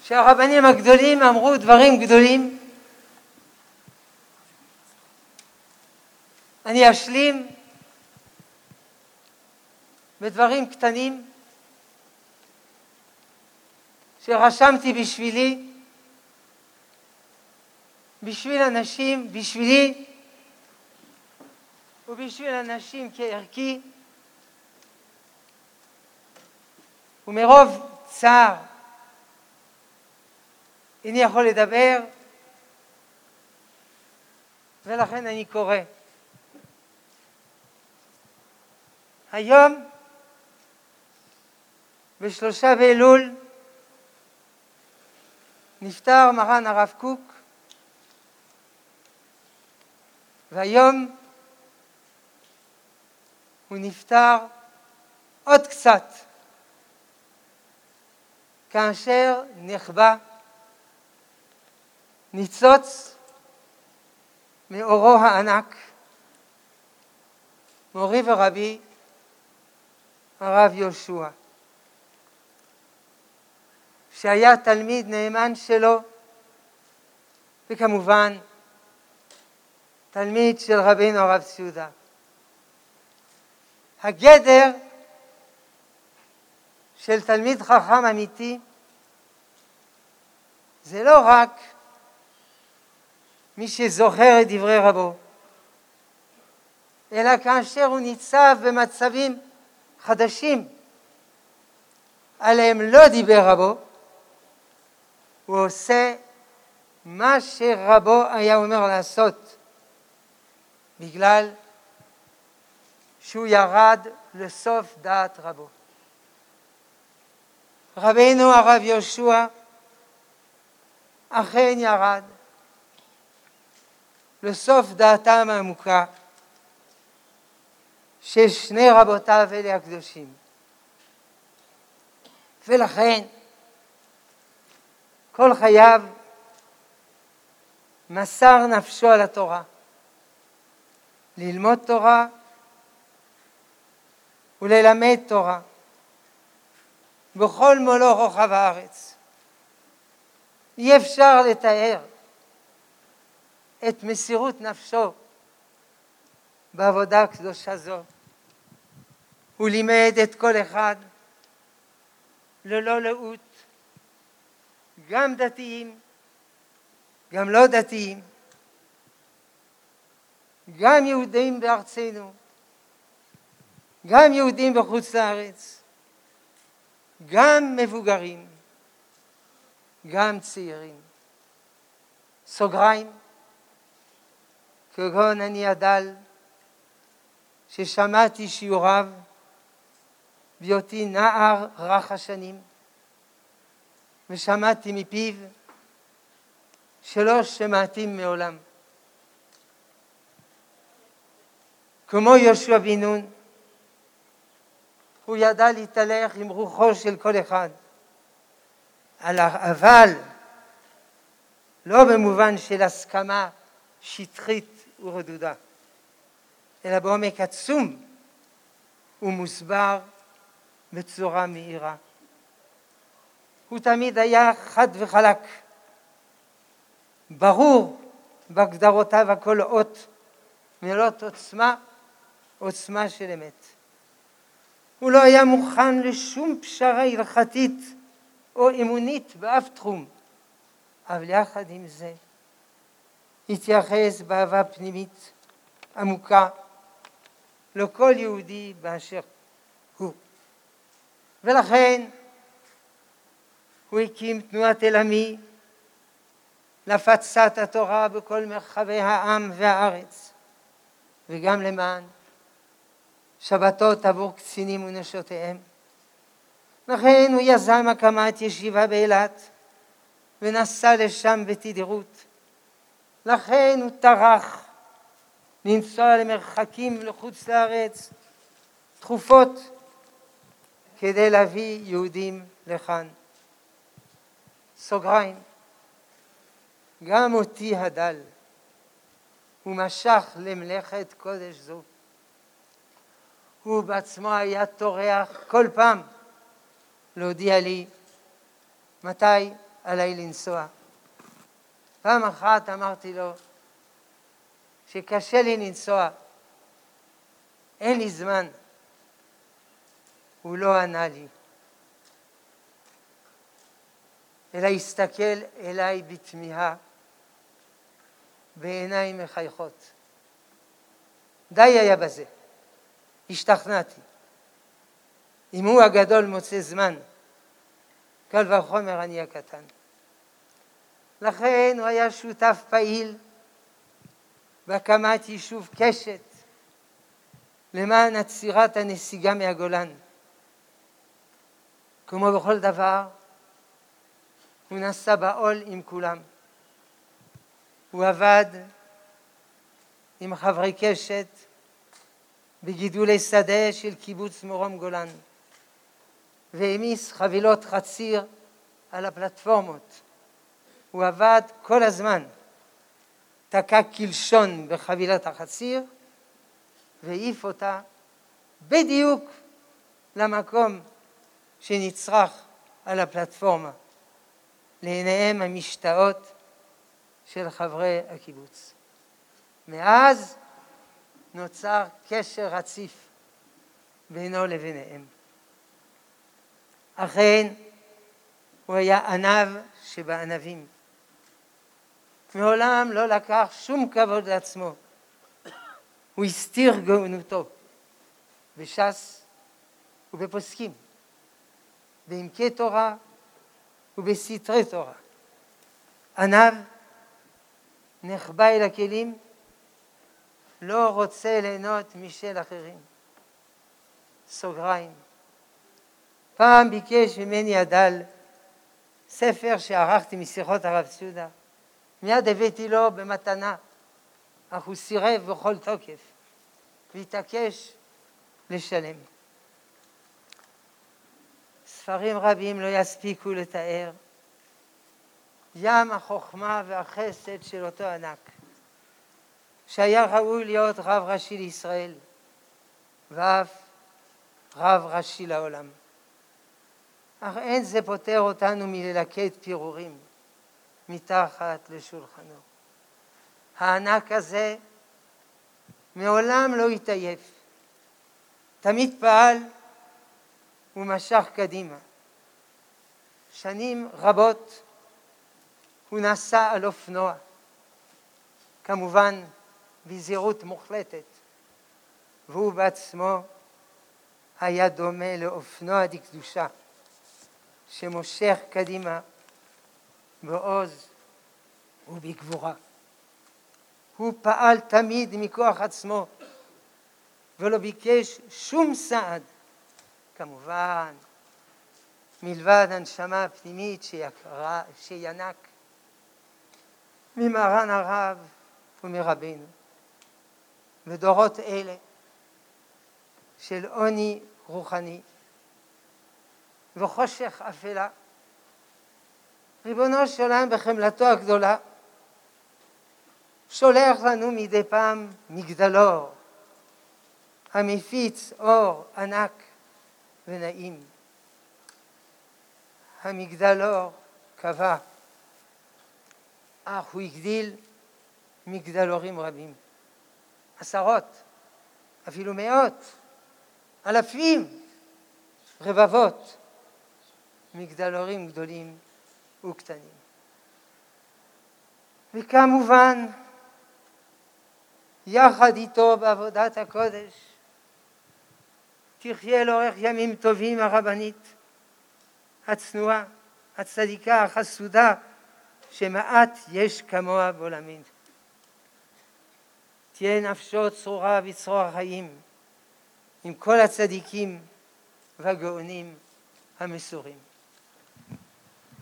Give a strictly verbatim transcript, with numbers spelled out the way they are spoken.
שהרבנים הגדולים אמרו דברים גדולים. אני אשלים בדברים קטנים שרשמתי בשבילי, בשביל אנשים, בשבילי ובשביל אנשים כערכי, ומרוב צער איני יכול לדבר, ולכן אני קורא. היום, בשלושה באלול, נפטר מרן הרב קוק, והיום הוא נפטר עוד קצת, כאשר נחבא ניצוץ מאורו הענק, מורי ורבי הרב יהושע, שהיה תלמיד נאמן שלו, וכמובן תלמיד של רבינו הרב ציודה. הגדר של תלמיד חכם אמיתי זה לא רק מי שזוכר את דברי רבו, אלא כאשר הוא ניצב במצבים חדשים עליהם לא דיבר רבו, הוא עושה מה שרבו היה אומר לעשות, בגלל שהוא ירד לסוף דעת רבו. רבינו הרב יהושע אכן ירד לסוף דעתם העמוקה של שני רבותיו אלה הקדושים, ולכן כל חייו מסר נפשו על התורה, ללמוד תורה וללמד תורה בכל מלוא רוחב הארץ. אי אפשר לתאר את מסירות נפשו בעבודה הקדושה זו. הוא לימד את כל אחד ללא לאות, גם דתיים, גם לא דתיים, גם יהודים בארצנו, גם יהודים בחוץ לארץ, גם מבוגרים, גם צעירים. סוגריים, כגון אני הדל ששמעתי שיעוריו בהיותי נער רך השנים, ושמעתי מפיו שלא שמעתי מעולם. כמו יהושע בן נון, הוא ידע להתהלך עם רוחו של כל אחד, אבל לא במובן של הסכמה שטחית ורדודה, אלא בעומק עצום ומוסבר בצורה מהירה. הוא תמיד היה חד וחלק, ברור בהגדרותיו הקולעות, מלאות עוצמה, עוצמה של אמת. הוא לא היה מוכן לשום פשרה הלכתית או אמונית באף תחום, אבל יחד עם זה התייחס באהבה פנימית עמוקה לכל יהודי באשר הוא. ולכן הוא הקים תנועת אל עמי להפצת התורה בכל מרחבי העם והארץ, וגם למען שבתות עבור קצינים ונשותיהם. לכן הוא יזם הקמת ישיבה באילת ונסע לשם בתדירות. לכן הוא טרח לנסוע למרחקים לחוץ לארץ תכופות כדי להביא יהודים לכאן. סוגריים, גם אותי הדל הוא משך למלאכת קודש זו. הוא בעצמו היה טורח כל פעם להודיע לי מתי עליי לנסוע. פעם אחת אמרתי לו שקשה לי לנסוע, אין לי זמן. הוא לא ענה לי, אלא הסתכל אליי בתמיהה, בעיניים מחייכות. די היה בזה, השתכנעתי. אם הוא הגדול מוצא זמן, קל וחומר אני הקטן. לכן הוא היה שותף פעיל בהקמת יישוב קשת למען עצירת הנסיגה מהגולן. כמו בכל דבר, הוא נשא בעול עם כולם. הוא עבד עם חברי קשת בגידולי שדה של קיבוץ מרום גולן, והעמיס חבילות חציר על הפלטפורמות. הוא עבד כל הזמן, תקע קלשון בחבילת החציר והעיף אותה בדיוק למקום שנצרך על הפלטפורמה, לעיניהם המשתאות של חברי הקיבוץ. מאז נוצר קשר רציף בינו לביניהם. אכן, הוא היה ענב שבענבים. מעולם לא לקח שום כבוד לעצמו. הוא הסתיר גאונותו בש"ס ובפוסקים, בעמקי תורה ובסתרי תורה. ענב, נחבא אל הכלים, לא רוצה ליהנות משל אחרים. סוגריים. פעם ביקש ממני הדל ספר שערכתי משיחות הרב צודה. מיד הבאתי לו במתנה, אך הוא סירב בכל תוקף והתעקש לשלם. ספרים רבים לא יספיקו לתאר ים החוכמה והחסד של אותו ענק, שהיה ראוי להיות רב ראשי לישראל ואף רב ראשי לעולם. אך אין זה פותר אותנו מללקט פירורים מתחת לשולחנו. הענק הזה מעולם לא התעייף, תמיד פעל ומשך קדימה. שנים רבות הוא נסע על אופנוע, כמובן בזהירות מוחלטת, והוא בעצמו היה דומה לאופנוע דקדושה שמושך קדימה בעוז ובגבורה. הוא פעל תמיד מכוח עצמו ולא ביקש שום סעד, כמובן מלבד הנשמה הפנימית שיקרה, שינק ממרן הרב ומרבנו. ודורות אלה של עוני רוחני וחושך אפלה, ריבונו של עולם בחמלתו הגדולה שולח לנו מדי פעם מגדלור המפיץ אור ענק ונעים. המגדלור קבע, אך הוא הגדיל מגדלורים רבים, עשרות, אפילו מאות, אלפים, רבבות, מגדלורים גדולים וקטנים. וכמובן, יחד איתו בעבודת הקודש, תחיה לאורך ימים טובים הרבנית, הצנועה, הצדיקה, החסודה, שמעט יש כמוה בעולמנו. תהיה נפשו צרורה בצרור החיים, עם כל הצדיקים והגאונים המסורים.